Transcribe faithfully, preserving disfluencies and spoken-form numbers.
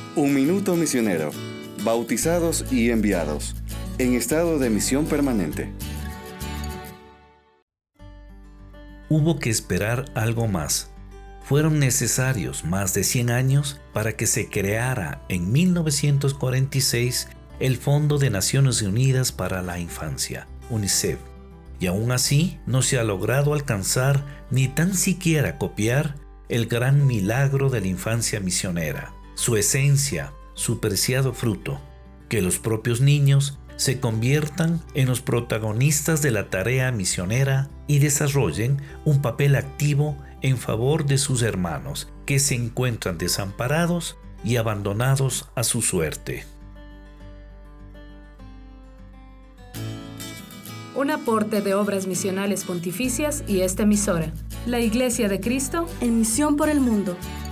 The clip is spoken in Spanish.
Un Minuto Misionero. Bautizados y enviados. En estado de misión permanente. Hubo que esperar algo más. Fueron necesarios más de cien años para que se creara en mil novecientos cuarenta y seis el Fondo de Naciones Unidas para la Infancia, UNICEF. Y aún así no se ha logrado alcanzar ni tan siquiera copiar el gran milagro de la infancia misionera, su esencia, su preciado fruto, que los propios niños se conviertan en los protagonistas de la tarea misionera y desarrollen un papel activo en favor de sus hermanos que se encuentran desamparados y abandonados a su suerte. Un aporte de Obras Misionales Pontificias y esta emisora, la Iglesia de Cristo en misión por el mundo.